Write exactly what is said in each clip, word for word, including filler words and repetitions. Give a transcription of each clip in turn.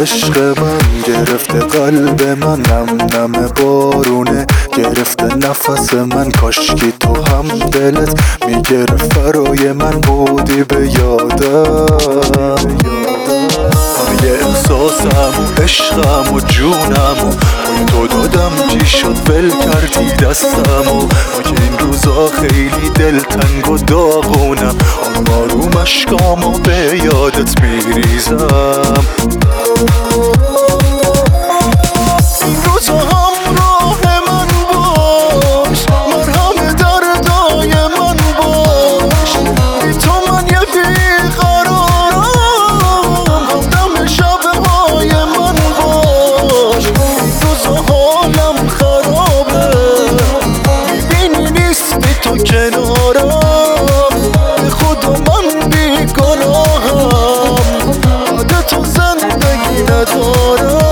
عشق من گرفته قلب من، نم نم بارونه گرفته نفس من. کاشکی تو هم دلت میگرفت برای من بودی به یادم. همه احساسم و عشقم و جونم و تو دادم چی شد ول کردی دستم و ما که این روزا خیلی دلتنگ و داغونم. آروم اشکام و به یادت میریزم. این روزا همراه من باش، مرهم دردای من باش. بی تو من یه بیقرارم، همدم شبهای من باش. این روزا حالم خرابه، میبینی نیستی تو کنارم. به خدا من بی گناهم، بعد تو زندگی ندارم.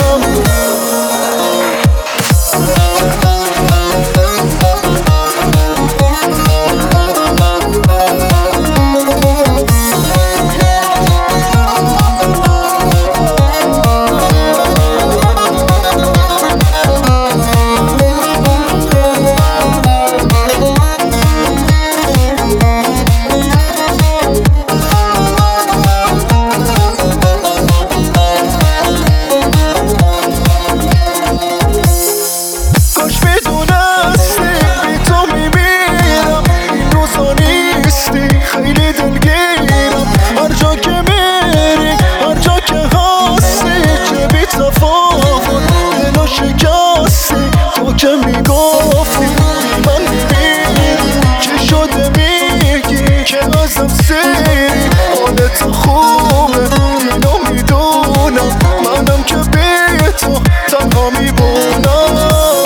خیلی دلگیرم هر جا که میری، هر جا که هستی. چه بی تفاوت دلو شکستی، تو که میگفتی من میمیری. چی شده میگی که ازم سیری؟ حالت خوبه اینو میدونم، منم که بی تو تنها میمونم.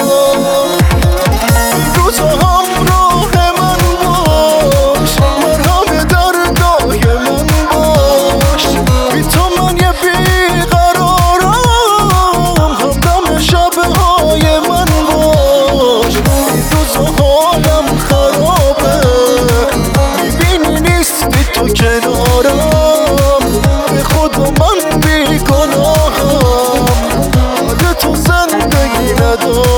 این روزا همراه من باش، مرهم دردای من باش. بی تو من یه بیقرارم، همدم شبهای من باش. این روزا حالم خرابه، میبینی نیستی تو کنارم. به خدا من بی گناهم، بعد تو زندگی ندارم.